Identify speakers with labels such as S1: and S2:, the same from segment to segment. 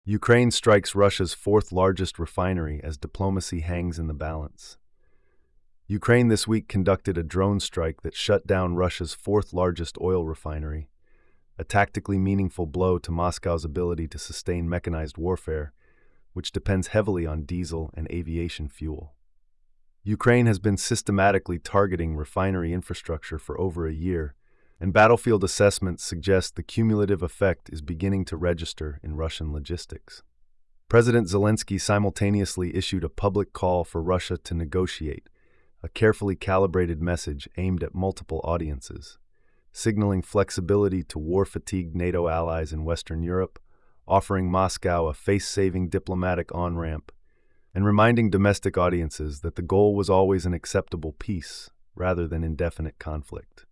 S1: Ukraine strikes Russia's fourth largest refinery as diplomacy hangs in the balance. Ukraine this week conducted a drone strike that shut down Russia's fourth largest oil refinery, a tactically meaningful blow to Moscow's ability to sustain mechanized warfare, which depends heavily on diesel and aviation fuel. Ukraine has been systematically targeting refinery infrastructure for over a year, and battlefield assessments suggest the cumulative effect is beginning to register in Russian logistics. President Zelensky simultaneously issued a public call for Russia to negotiate, a carefully calibrated message aimed at multiple audiences, signaling flexibility to war-fatigued NATO allies in Western Europe, offering Moscow a face-saving diplomatic on-ramp, and reminding domestic audiences that the goal was always an acceptable peace rather than indefinite conflict.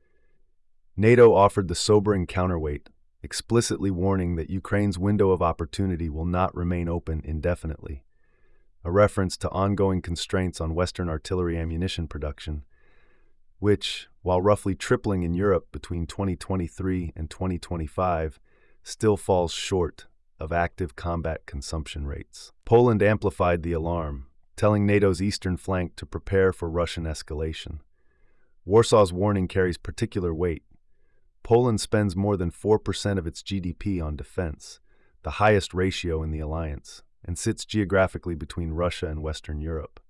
S1: NATO offered the sobering counterweight, explicitly warning that Ukraine's window of opportunity will not remain open indefinitely, a reference to ongoing constraints on Western artillery ammunition production, which, while roughly tripling in Europe between 2023 and 2025, still falls short of active combat consumption rates. Poland amplified the alarm, telling NATO's eastern flank to prepare for Russian escalation. Warsaw's warning carries particular weight. Poland spends more than 4% of its GDP on defense, the highest ratio in the alliance, and sits geographically between Russia and Western Europe.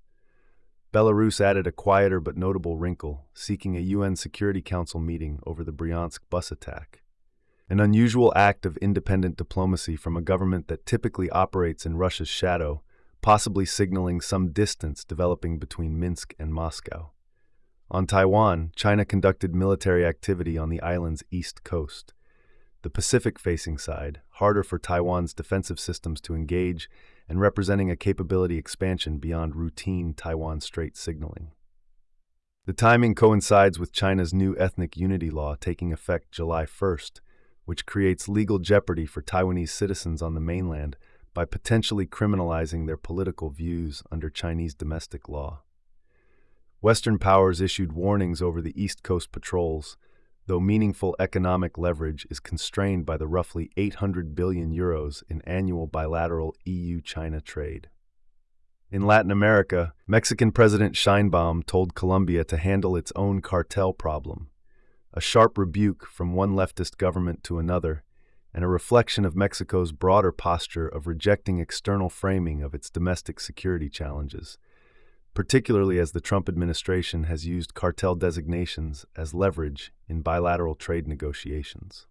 S1: Belarus added a quieter but notable wrinkle, seeking a UN Security Council meeting over the Bryansk bus attack. An unusual act of independent diplomacy from a government that typically operates in Russia's shadow, possibly signaling some distance developing between Minsk and Moscow. On Taiwan, China conducted military activity on the island's east coast. The Pacific-facing side, harder for Taiwan's defensive systems to engage and representing a capability expansion beyond routine Taiwan Strait signaling. The timing coincides with China's new ethnic unity law taking effect July 1st, which creates legal jeopardy for Taiwanese citizens on the mainland by potentially criminalizing their political views under Chinese domestic law. Western powers issued warnings over the East Coast patrols, though meaningful economic leverage is constrained by the roughly 800 billion euros in annual bilateral EU-China trade. In Latin America, Mexican President Sheinbaum told Colombia to handle its own cartel problem, a sharp rebuke from one leftist government to another, and a reflection of Mexico's broader posture of rejecting external framing of its domestic security challenges, particularly as the Trump administration has used cartel designations as leverage in bilateral trade negotiations.